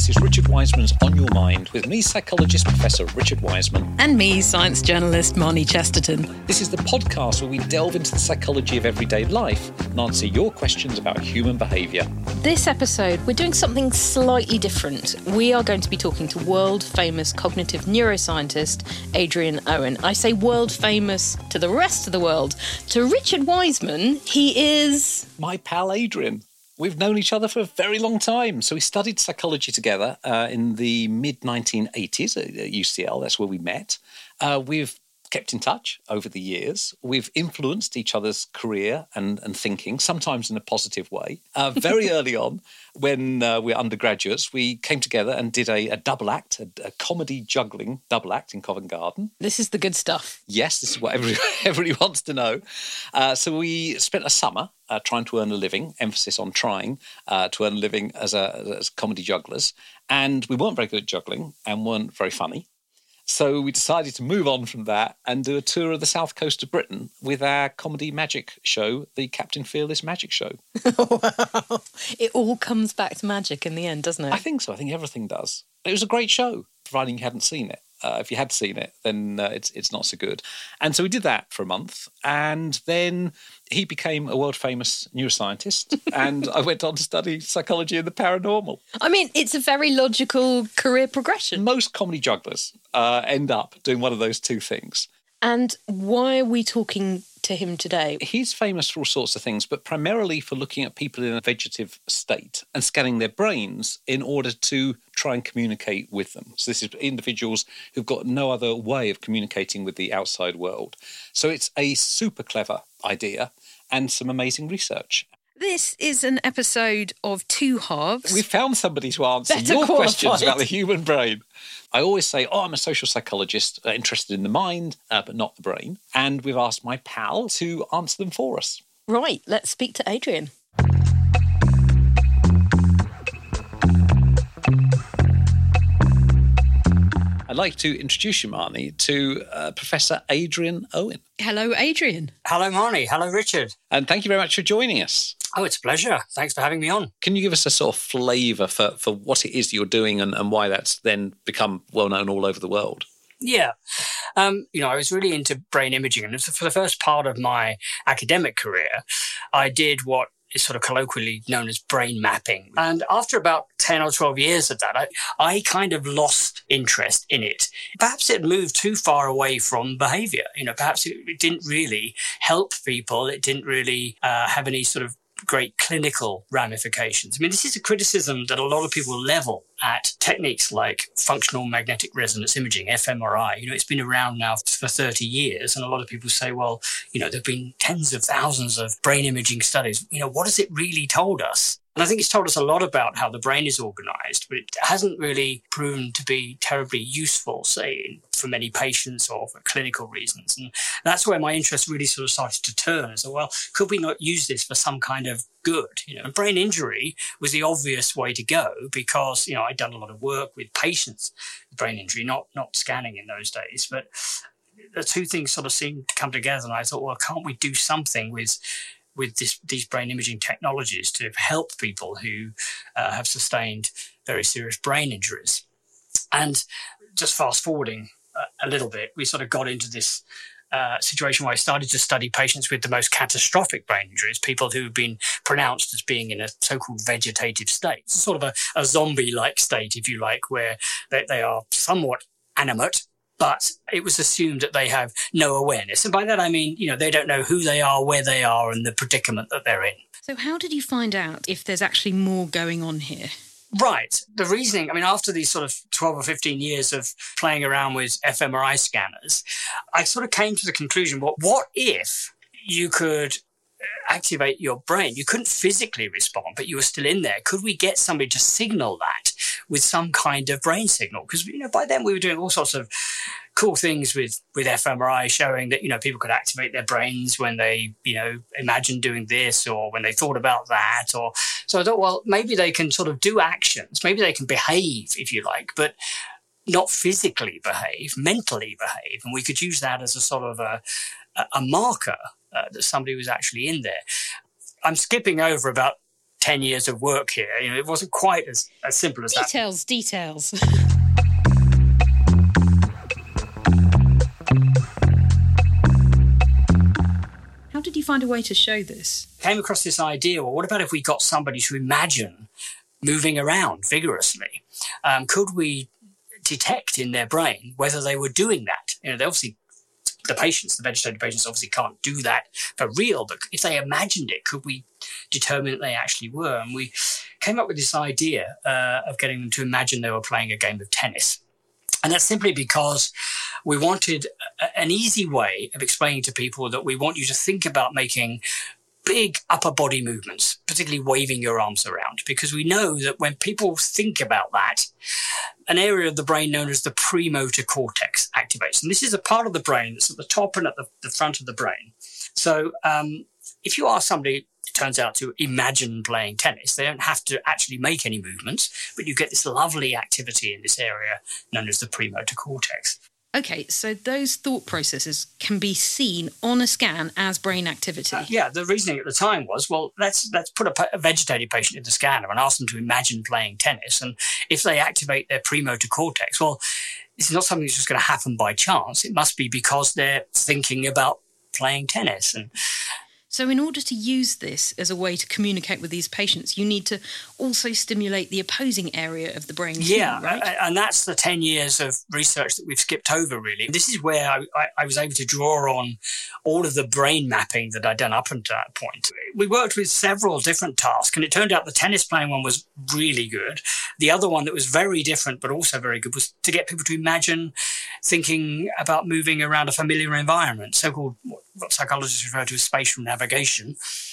This is Richard Wiseman's On Your Mind with me, psychologist Professor Richard Wiseman. And me, science journalist Marnie Chesterton. This is the podcast where we delve into the psychology of everyday life and answer your questions about human behaviour. This episode, we're doing something slightly different. We are going to be talking to world-famous cognitive neuroscientist Adrian Owen. I say world-famous to the rest of the world. To Richard Wiseman, he is... my pal Adrian. We've known each other for a very long time. So we studied psychology together in the mid-1980s at UCL. That's where we met. We've kept in touch over the years. We've influenced each other's career and thinking, sometimes in a positive way. Very early on, when we were undergraduates, we came together and did a double act, a comedy juggling double act in Covent Garden. This is the good stuff. Yes, this is what everybody wants to know. So we spent a summer trying to earn a living, emphasis on trying to earn a living as comedy jugglers. And we weren't very good at juggling and weren't very funny. So we decided to move on from that and do a tour of the south coast of Britain with our comedy magic show, the Captain Fearless Magic Show. Wow. It all comes back to magic in the end, doesn't it? I think so. I think everything does. It was a great show, providing you hadn't seen it. If you had seen it, then it's not so good. And so we did that for a month. And then he became a world-famous neuroscientist. And I went on to study psychology and the paranormal. I mean, it's a very logical career progression. Most comedy jugglers end up doing one of those two things. And why are we talking to him today? He's famous for all sorts of things, but primarily for looking at people in a vegetative state and scanning their brains in order to try and communicate with them. So this is individuals who've got no other way of communicating with the outside world. So it's a super clever idea and some amazing research. This is an episode of Two Halves. We found somebody to answer Better your qualified. questions about the human brain. I always say, I'm a social psychologist, interested in the mind, but not the brain. And we've asked my pal to answer them for us. Right, let's speak to Adrian. I'd like to introduce you, Marnie, to Professor Adrian Owen. Hello, Adrian. Hello, Marnie. Hello, Richard. And thank you very much for joining us. Oh, it's a pleasure. Thanks for having me on. Can you give us a sort of flavour for what it is you're doing and why that's then become well-known all over the world? Yeah. I was really into brain imaging. And for the first part of my academic career, I did what is sort of colloquially known as brain mapping. And after about 10 or 12 years of that, I kind of lost interest in it. Perhaps it moved too far away from behaviour. Perhaps it didn't really help people. It didn't really have any sort of great clinical ramifications. I mean, this is a criticism that a lot of people level at techniques like functional magnetic resonance imaging, fMRI. It's been around now for 30 years. And a lot of people say, well, there have been tens of thousands of brain imaging studies. What has it really told us? And I think it's told us a lot about how the brain is organised, but it hasn't really proven to be terribly useful, say, for many patients or for clinical reasons. And that's where my interest really sort of started to turn. So, well, could we not use this for some kind of good? And brain injury was the obvious way to go because, I'd done a lot of work with patients with brain injury, not scanning in those days. But the two things sort of seemed to come together. And I thought, well, can't we do something with these brain imaging technologies to help people who have sustained very serious brain injuries? And just fast forwarding a little bit, we sort of got into this situation where I started to study patients with the most catastrophic brain injuries, people who have been pronounced as being in a so-called vegetative state. It's sort of a zombie-like state, if you like, where they are somewhat animate, but it was assumed that they have no awareness. And by that, I mean, they don't know who they are, where they are, and the predicament that they're in. So how did you find out if there's actually more going on here? Right. The reasoning, after these sort of 12 or 15 years of playing around with fMRI scanners, I sort of came to the conclusion, what if you could activate your brain? You couldn't physically respond, but you were still in there. Could we get somebody to signal that with some kind of brain signal? Because, by then we were doing all sorts of cool things with fMRI showing that, people could activate their brains when they, imagined doing this or when they thought about that. So I thought, well, maybe they can sort of do actions. Maybe they can behave, if you like, but not physically behave, mentally behave. And we could use that as a sort of a marker that somebody was actually in there. I'm skipping over about 10 years of work here. It wasn't quite as simple as that. Details. How did you find a way to show this? Came across this idea, well, what about if we got somebody to imagine moving around vigorously? Could we detect in their brain whether they were doing that? They obviously, the vegetative patients obviously can't do that for real, but if they imagined it, could we determine that they actually were? And we came up with this idea of getting them to imagine they were playing a game of tennis. And that's simply because we wanted an easy way of explaining to people that we want you to think about making big upper body movements, particularly waving your arms around, because we know that when people think about that, an area of the brain known as the premotor cortex activates. And this is a part of the brain that's at the top and at the front of the brain. So if you ask somebody, it turns out, to imagine playing tennis, they don't have to actually make any movements, but you get this lovely activity in this area known as the premotor cortex. Okay, so those thought processes can be seen on a scan as brain activity. The reasoning at the time was, well, let's put a vegetative patient in the scanner and ask them to imagine playing tennis. And if they activate their premotor cortex, well, this is not something that's just going to happen by chance. It must be because they're thinking about playing tennis. And so in order to use this as a way to communicate with these patients, you need to also stimulate the opposing area of the brain. Yeah, too, right? And that's the 10 years of research that we've skipped over, really. This is where I was able to draw on all of the brain mapping that I'd done up until that point. We worked with several different tasks, and it turned out the tennis playing one was really good. The other one that was very different but also very good was to get people to imagine thinking about moving around a familiar environment, so-called what psychologists refer to as spatial navigation.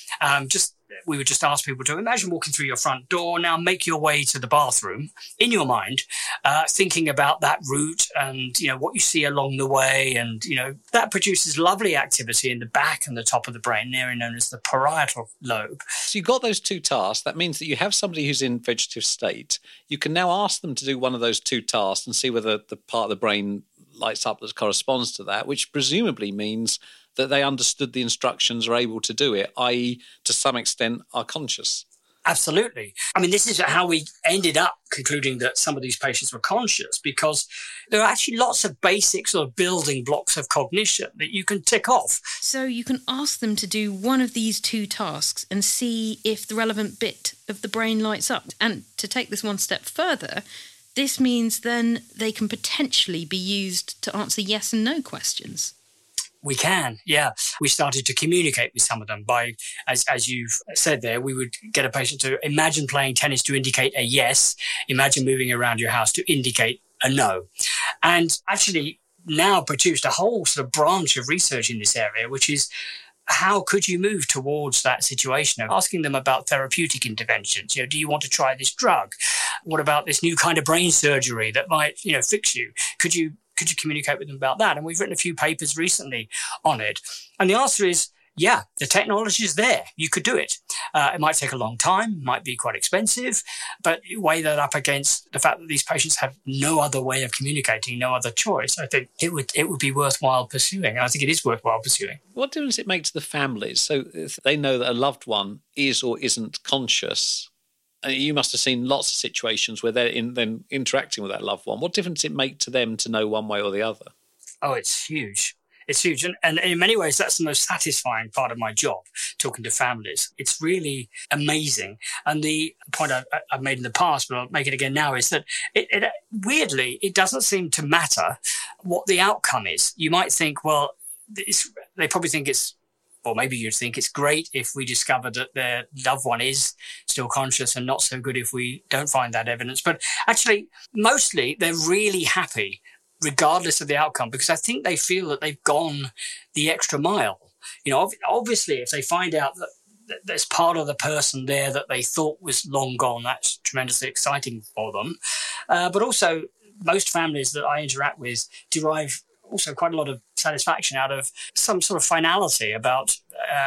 We would just ask people to imagine walking through your front door. Now make your way to the bathroom in your mind, thinking about that route and, what you see along the way. And, that produces lovely activity in the back and the top of the brain, an area known as the parietal lobe. So you've got those two tasks. That means that you have somebody who's in vegetative state. You can now ask them to do one of those two tasks and see whether the part of the brain lights up that corresponds to that, which presumably means that they understood the instructions, are able to do it, i.e., to some extent, are conscious. Absolutely. I mean, this is how we ended up concluding that some of these patients were conscious, because there are actually lots of basic sort of building blocks of cognition that you can tick off. So you can ask them to do one of these two tasks and see if the relevant bit of the brain lights up. And to take this one step further, this means then they can potentially be used to answer yes and no questions. We can, yeah. We started to communicate with some of them by, as you've said there, we would get a patient to imagine playing tennis to indicate a yes, imagine moving around your house to indicate a no. And actually now produced a whole sort of branch of research in this area, which is how could you move towards that situation of asking them about therapeutic interventions? Do you want to try this drug? What about this new kind of brain surgery that might, fix you? Could you communicate with them about that? And we've written a few papers recently on it. And the answer is, yeah, the technology is there. You could do it. It might take a long time, might be quite expensive, but you weigh that up against the fact that these patients have no other way of communicating, no other choice. I think it would be worthwhile pursuing. I think it is worthwhile pursuing. What difference does it make to the families? So if they know that a loved one is or isn't conscious, you must have seen lots of situations where they're then interacting with that loved one. What difference does it make to them to know one way or the other? Oh, it's huge. It's huge. And in many ways, that's the most satisfying part of my job, talking to families. It's really amazing. And the point I've made in the past, but I'll make it again now, is that weirdly, it doesn't seem to matter what the outcome is. You might think, well, they probably think it's, or maybe you'd think it's great if we discover that their loved one is still conscious, and not so good if we don't find that evidence. But actually, mostly they're really happy regardless of the outcome, because I think they feel that they've gone the extra mile. Obviously, if they find out that there's part of the person there that they thought was long gone, that's tremendously exciting for them. But also, most families that I interact with derive also quite a lot of satisfaction out of some sort of finality about,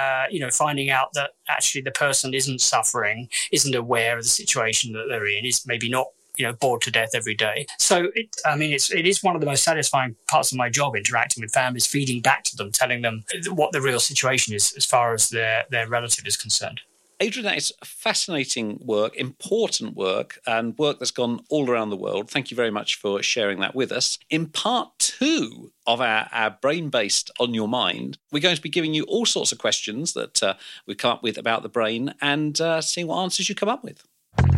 finding out that actually the person isn't suffering, isn't aware of the situation that they're in, is maybe not, bored to death every day. So it is one of the most satisfying parts of my job, interacting with families, feeding back to them, telling them what the real situation is as far as their relative is concerned. Adrian, that is fascinating work, important work, and work that's gone all around the world. Thank you very much for sharing that with us. In part 2 of our brain-based On Your Mind, we're going to be giving you all sorts of questions that we've come up with about the brain and seeing what answers you come up with.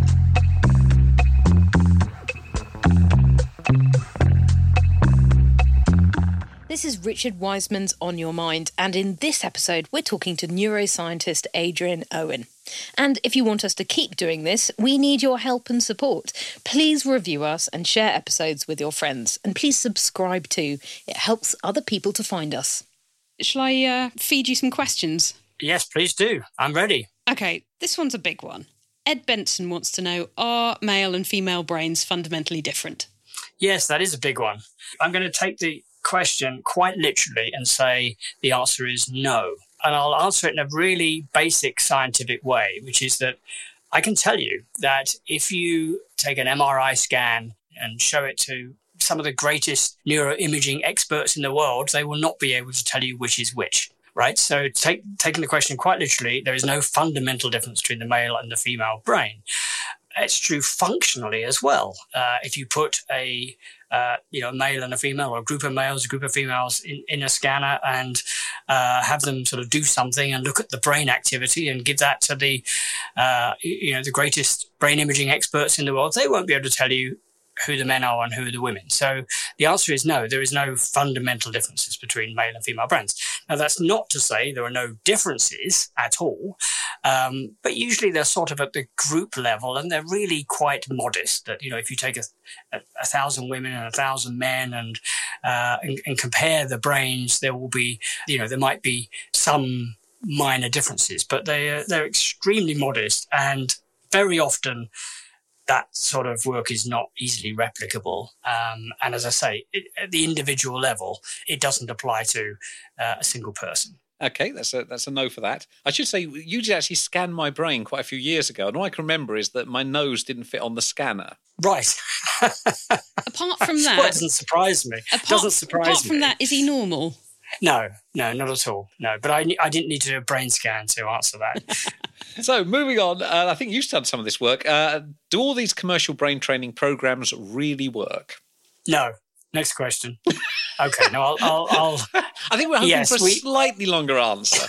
This is Richard Wiseman's On Your Mind, and in this episode, we're talking to neuroscientist Adrian Owen. And if you want us to keep doing this, we need your help and support. Please review us and share episodes with your friends, and please subscribe too. It helps other people to find us. Shall I feed you some questions? Yes, please do. I'm ready. Okay, this one's a big one. Ed Benson wants to know, are male and female brains fundamentally different? Yes, that is a big one. I'm going to take the question quite literally and say the answer is no. And I'll answer it in a really basic scientific way, which is that I can tell you that if you take an MRI scan and show it to some of the greatest neuroimaging experts in the world, they will not be able to tell you which is which. Right? So taking the question quite literally, there is no fundamental difference between the male and the female brain. It's true functionally as well. If you put a male and a female, or a group of males, a group of females in a scanner and have them sort of do something and look at the brain activity and give that to the greatest brain imaging experts in the world, they won't be able to tell you who the men are and who are the women. So the answer is no, there is no fundamental differences between male and female brains. Now, that's not to say there are no differences at all, but usually they're sort of at the group level and they're really quite modest. That, if you take a 1,000 women and 1,000 men and compare the brains, there will be, there might be some minor differences, but they're extremely modest, and very often that sort of work is not easily replicable. And as I say, at the individual level, it doesn't apply to a single person. Okay, that's a no for that. I should say, you did actually scan my brain quite a few years ago, and all I can remember is that my nose didn't fit on the scanner. Right. Apart from that... Well, it doesn't surprise me. Apart from that, is he normal? No, not at all. No, but I didn't need to do a brain scan to answer that. So, moving on, I think you've done some of this work. Do all these commercial brain training programs really work? No. Next question. Okay, no, I'll I think we're hoping for a slightly longer answer.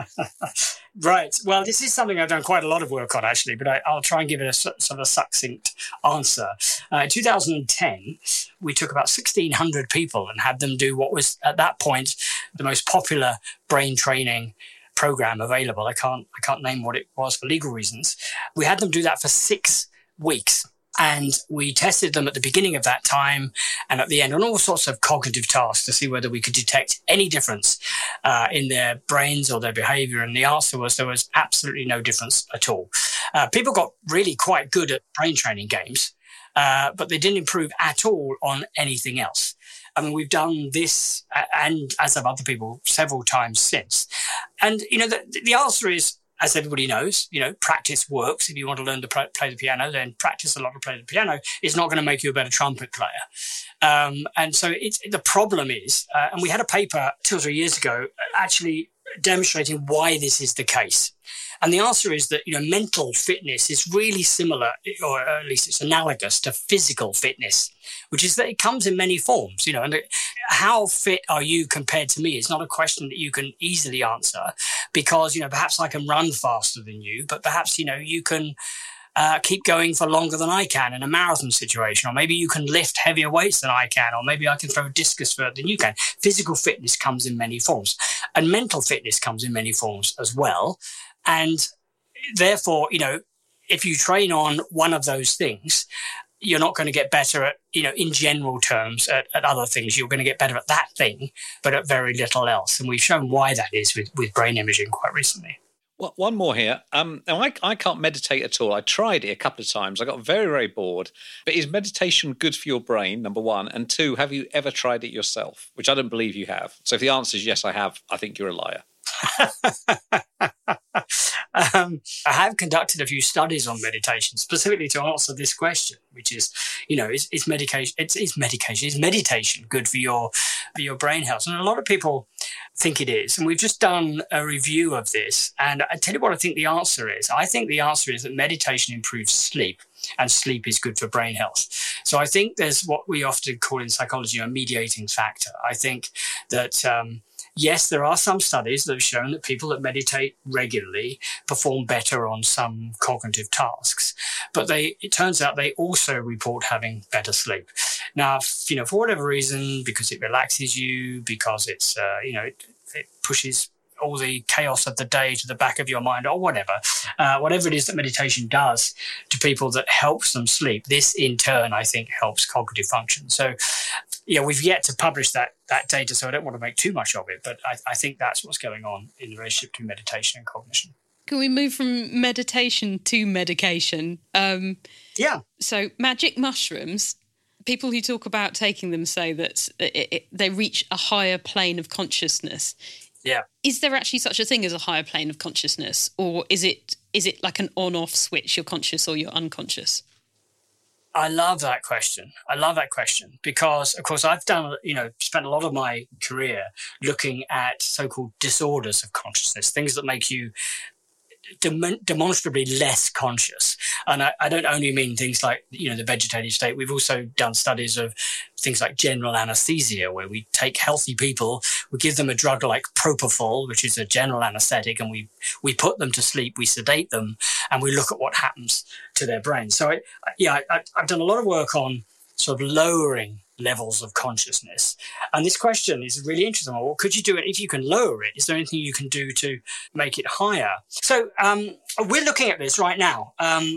Right. Well, this is something I've done quite a lot of work on, actually, but I'll try and give it a sort of a succinct answer. In 2010, we took about 1,600 people and had them do what was, at that point, the most popular brain training program available. I can't name what it was for legal reasons. We had them do that for 6 weeks. And we tested them at the beginning of that time and at the end on all sorts of cognitive tasks to see whether we could detect any difference in their brains or their behavior. And the answer was there was absolutely no difference at all. People got really quite good at brain training games, but they didn't improve at all on anything else. I mean, we've done this, and as have other people, several times since. And, the answer is, as everybody knows, practice works. If you want to learn to play the piano, then practice a lot to play the piano. It's not going to make you a better trumpet player. And so the problem is, and we had a paper 2 or 3 years ago actually demonstrating why this is the case. And the answer is that, mental fitness is really similar, or at least it's analogous to physical fitness, which is that it comes in many forms, and how fit are you compared to me? It's not a question that you can easily answer because, perhaps I can run faster than you, but perhaps, you can keep going for longer than I can in a marathon situation, or maybe you can lift heavier weights than I can, or maybe I can throw a discus further than you can. Physical fitness comes in many forms, and mental fitness comes in many forms as well. And therefore, if you train on one of those things, you're not going to get better at, in general terms at other things. You're going to get better at that thing, but at very little else. And we've shown why that is with brain imaging quite recently. Well, one more here. Now, I can't meditate at all. I tried it a couple of times. I got very, very bored. But is meditation good for your brain, number one? And two, have you ever tried it yourself? Which I don't believe you have. So if the answer is yes, I have, I think you're a liar. I have conducted a few studies on meditation, specifically to answer this question, which is, is meditation good for your brain health? And a lot of people think it is. And we've just done a review of this. And I tell you what I think the answer is. I think the answer is that meditation improves sleep, and sleep is good for brain health. So I think there's what we often call in psychology a mediating factor. I think that, yes, there are some studies that have shown that people that meditate regularly perform better on some cognitive tasks, but it turns out they also report having better sleep. Now, for whatever reason, because it relaxes you, because it's, it pushes all the chaos of the day to the back of your mind, or whatever it is that meditation does to people that helps them sleep, this in turn, I think, helps cognitive function. So, we've yet to publish that data, so I don't want to make too much of it, but I think that's what's going on in the relationship between meditation and cognition. Can we move from meditation to medication? Yeah. So magic mushrooms, people who talk about taking them say that they reach a higher plane of consciousness. Yeah. Is there actually such a thing as a higher plane of consciousness, or is it like an on-off switch? You're conscious or you're unconscious? I love that question because, of course, I've done, spent a lot of my career looking at so-called disorders of consciousness, things that make you demonstrably less conscious. And I don't only mean things like, the vegetative state. We've also done studies of things like general anesthesia, where we take healthy people, we give them a drug like propofol, which is a general anesthetic, and we put them to sleep, we sedate them, and we look at what happens to their brain. So I've done a lot of work on sort of lowering levels of consciousness. And this question is really interesting. Well, could you do it if you can lower it? Is there anything you can do to make it higher? So we're looking at this right now,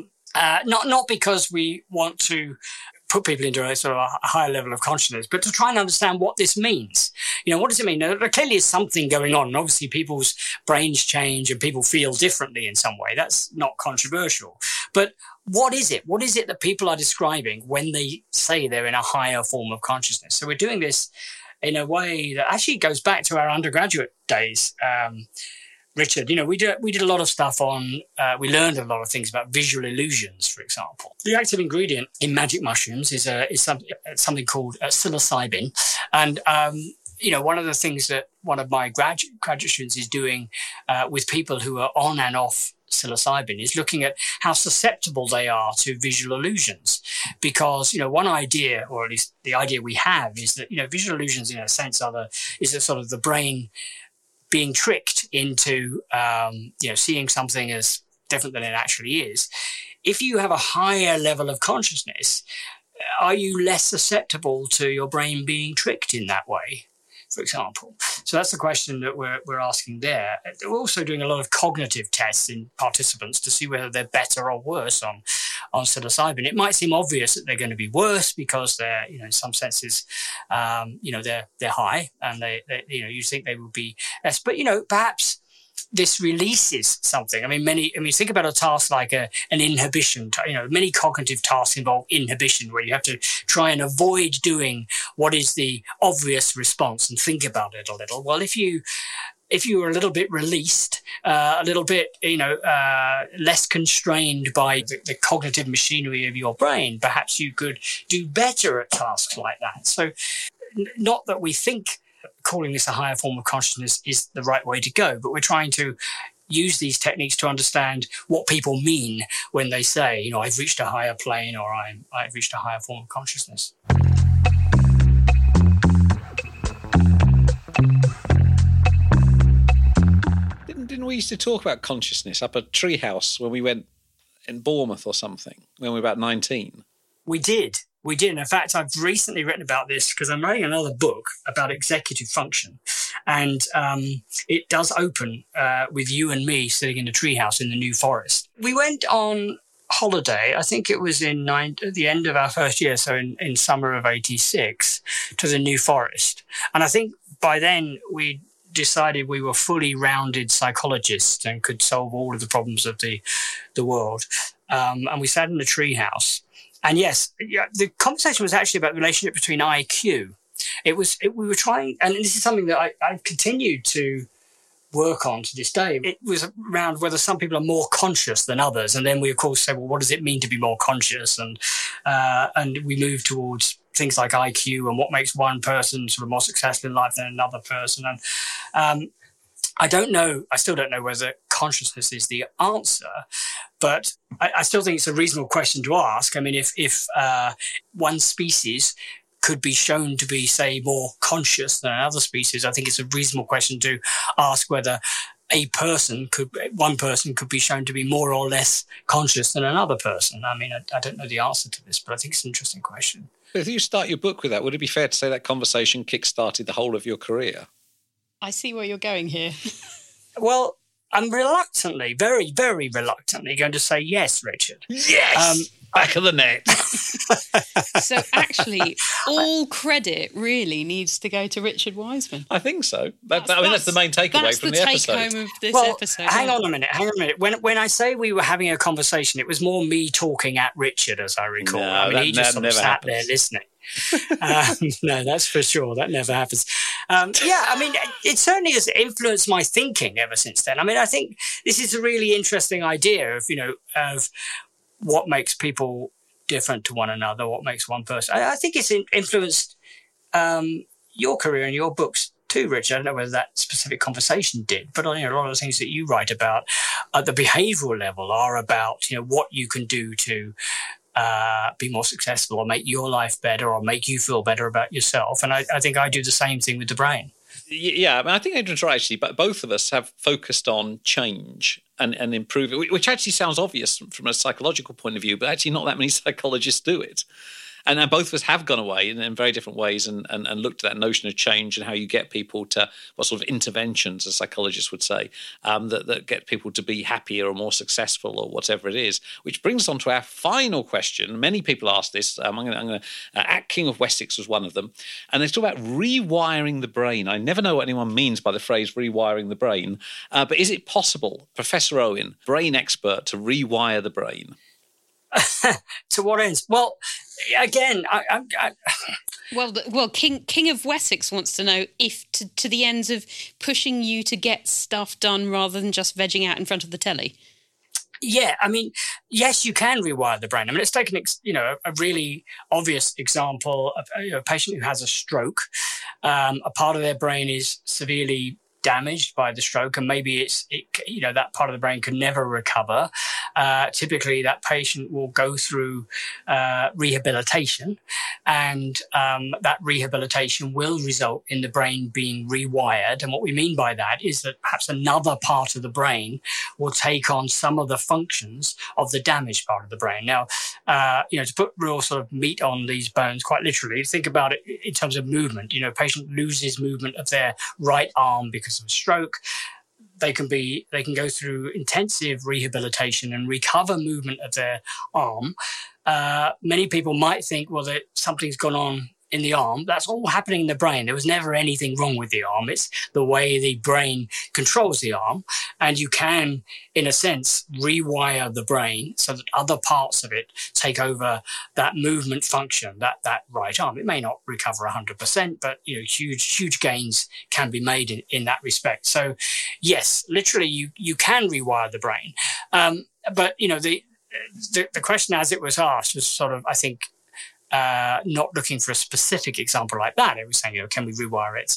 not because we want to put people into a sort of a higher level of consciousness, but to try and understand what this means. What does it mean? There clearly is something going on. And obviously, people's brains change and people feel differently in some way. That's not controversial. But what is it? What is it that people are describing when they say they're in a higher form of consciousness? So we're doing this in a way that actually goes back to our undergraduate days. Richard, we did a lot of stuff on, we learned a lot of things about visual illusions, for example. The active ingredient in magic mushrooms is something called psilocybin. And, one of the things that one of my graduate students is doing with people who are on and off psilocybin is looking at how susceptible they are to visual illusions. Because, one idea, or at least the idea we have, is that, visual illusions in a sense is a sort of the brain being tricked into, seeing something as different than it actually is. If you have a higher level of consciousness, are you less susceptible to your brain being tricked in that way, for example? So that's the question that we're asking there. We're also doing a lot of cognitive tests in participants to see whether they're better or worse on psilocybin. It might seem obvious that they're going to be worse because they're, in some senses, they're high, and they you think they would be less. But perhaps this releases something. I mean, think about a task like an inhibition. Many cognitive tasks involve inhibition, where you have to try and avoid doing what is the obvious response and think about it a little. Well, if you were a little bit released, a little bit, less constrained by the cognitive machinery of your brain, perhaps you could do better at tasks like that. So not that we think calling this a higher form of consciousness is the right way to go, but we're trying to use these techniques to understand what people mean when they say, I've reached a higher plane, or I've reached a higher form of consciousness. Didn't we used to talk about consciousness up at Treehouse when we went in Bournemouth or something, when we were about 19? We did. And in fact, I've recently written about this because I'm writing another book about executive function. And it does open with you and me sitting in a treehouse in the New Forest. We went on holiday, I think it was at the end of our first year, so in summer of 86, to the New Forest. And I think by then we decided we were fully rounded psychologists and could solve all of the problems of the world. And we sat in a treehouse. And yes, the conversation was actually about the relationship between IQ. We were trying, and this is something that I've continued to work on to this day. It was around whether some people are more conscious than others. And then we, of course, say, well, what does it mean to be more conscious? And we move towards things like IQ and what makes one person sort of more successful in life than another person. And I still don't know whether consciousness is the answer, but I still think it's a reasonable question to ask. I mean, if one species could be shown to be, say, more conscious than another species, I think it's a reasonable question to ask whether one person could be shown to be more or less conscious than another person. I mean, I don't know the answer to this, but I think it's an interesting question. If you start your book with that, would it be fair to say that conversation kick-started the whole of your career? I see where you're going here. Well, I'm reluctantly, very, very reluctantly going to say yes, Richard. Yes! Back of the net. So actually, all credit really needs to go to Richard Wiseman. I think so. That's the main takeaway from the episode. That's the take-home of this episode. Hang on a minute. When I say we were having a conversation, it was more me talking at Richard, as I recall. No, I mean, he just sort of sat there listening. No, that's for sure. That never happens. I mean, it certainly has influenced my thinking ever since then. I mean, I think this is a really interesting idea of what makes people different to one another, what makes one person. I think it's influenced your career and your books too, Richard. I don't know whether that specific conversation did, but a lot of the things that you write about at the behavioural level are about what you can do to be more successful or make your life better or make you feel better about yourself. And I think I do the same thing with the brain. Yeah, I mean, I think Adrian's right, actually, but both of us have focused on change and improving, which actually sounds obvious from a psychological point of view, but actually not that many psychologists do it. And both of us have gone away in very different ways and looked at that notion of change and how you get people to what sort of interventions, as psychologists would say, that get people to be happier or more successful or whatever it is. Which brings us on to our final question. Many people ask this. At King of Wessex was one of them. And they talk about rewiring the brain. I never know what anyone means by the phrase rewiring the brain. But is it possible, Professor Owen, brain expert, to rewire the brain? To what ends? Well, again, Well, King of Wessex wants to know if to the ends of pushing you to get stuff done rather than just vegging out in front of the telly. Yeah, I mean, yes, you can rewire the brain. I mean, let's take a really obvious example of a patient who has a stroke. A part of their brain is severely damaged by the stroke, and maybe that part of the brain can never recover. Typically, that patient will go through rehabilitation, and that rehabilitation will result in the brain being rewired. And what we mean by that is that perhaps another part of the brain will take on some of the functions of the damaged part of the brain. Now, to put real sort of meat on these bones, quite literally, think about it in terms of movement. A patient loses movement of their right arm because of a stroke. They can go through intensive rehabilitation and recover movement of their arm. Many people might think, well, that something's gone on in the arm. That's all happening in the brain. There was never anything wrong with the arm. It's the way the brain controls the arm. And you can, in a sense, rewire the brain so that other parts of it take over that movement function, that right arm. It may not recover 100%, but huge gains can be made in that respect. So yes, literally you can rewire the brain. But the question as it was asked was sort of, I think, not looking for a specific example like that. It was saying, can we rewire it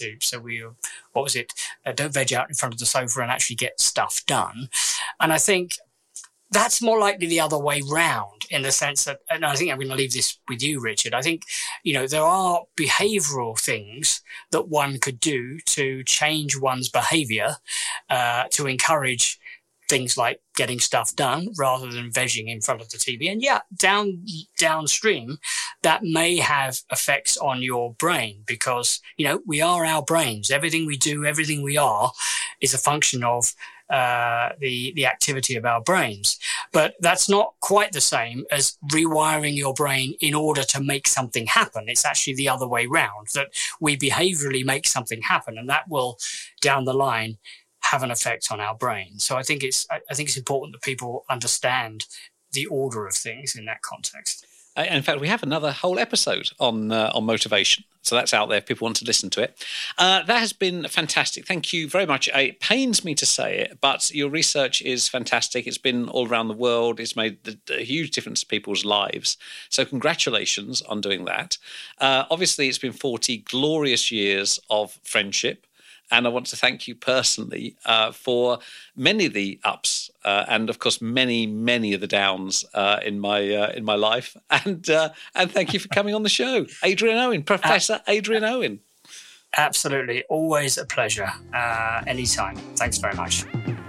don't veg out in front of the sofa and actually get stuff done. And I think that's more likely the other way round, in the sense that, and I think I'm going to leave this with you, Richard. I think, there are behavioral things that one could do to change one's behavior, to encourage things like getting stuff done rather than vegging in front of the TV. And yeah, downstream, that may have effects on your brain because, we are our brains. Everything we do, everything we are is a function of the activity of our brains. But that's not quite the same as rewiring your brain in order to make something happen. It's actually the other way round, that we behaviorally make something happen, and that will, down the line, have an effect on our brain. So I think it's important that people understand the order of things in that context. In fact, we have another whole episode on motivation. So that's out there if people want to listen to it. That has been fantastic. Thank you very much. It pains me to say it, but your research is fantastic. It's been all around the world. It's made a huge difference to people's lives. So congratulations on doing that. Obviously, it's been 40 glorious years of friendship. And I want to thank you personally for many of the ups and, of course, many of the downs in my life. And thank you for coming on the show, Adrian Owen, Professor Adrian Owen. Absolutely, always a pleasure. Anytime. Thanks very much.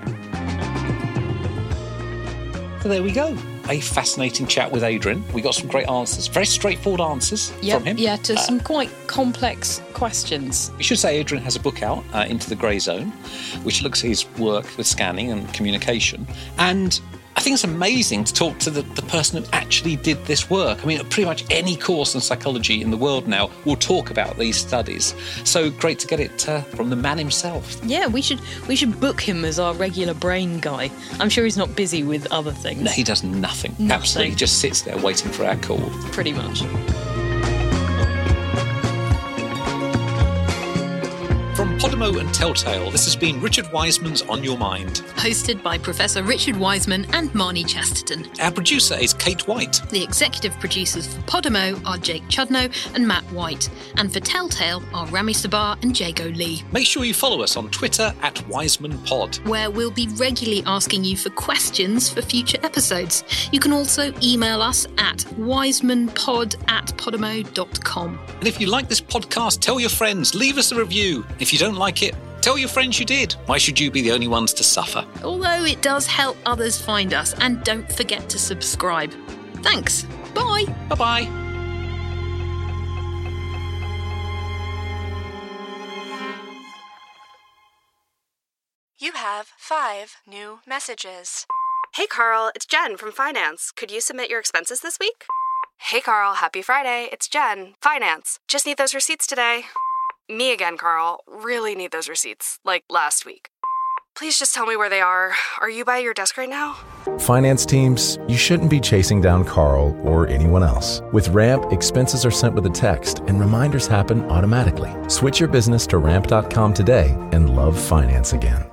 So there we go. A fascinating chat with Adrian. We got some great answers, very straightforward answers from him. Yeah, to some quite complex questions. We should say Adrian has a book out, Into the Grey Zone, which looks at his work with scanning and communication. And I think it's amazing to talk to the person who actually did this work. I mean, pretty much any course in psychology in the world now will talk about these studies. So great to get it from the man himself. Yeah, we should book him as our regular brain guy. I'm sure he's not busy with other things. No, he does nothing. Absolutely, he just sits there waiting for our call. Pretty much. From Podimo and Telltale, this has been Richard Wiseman's On Your Mind. Hosted by Professor Richard Wiseman and Marnie Chesterton. Our producer is Kate White. The executive producers for Podimo are Jake Chudnow and Matt White. And for Telltale are Rami Sabar and Jago Lee. Make sure you follow us on Twitter @WisemanPod, where we'll be regularly asking you for questions for future episodes. You can also email us at wisemanpod@podimo.com. And if you like this podcast, tell your friends, leave us a review. If you don't like it, tell your friends you did. Why should you be the only ones to suffer? Although it does help others find us, and don't forget to subscribe. Thanks. Bye. Bye-bye. You have 5 new messages. Hey Carl, it's Jen from Finance. Could you submit your expenses this week? Hey Carl, happy Friday. It's Jen, Finance. Just need those receipts today. Me again, Carl. Really need those receipts, like last week. Please just tell me where they are. Are you by your desk right now? Finance teams, you shouldn't be chasing down Carl or anyone else. With Ramp, expenses are sent with a text and reminders happen automatically. Switch your business to ramp.com today and love finance again.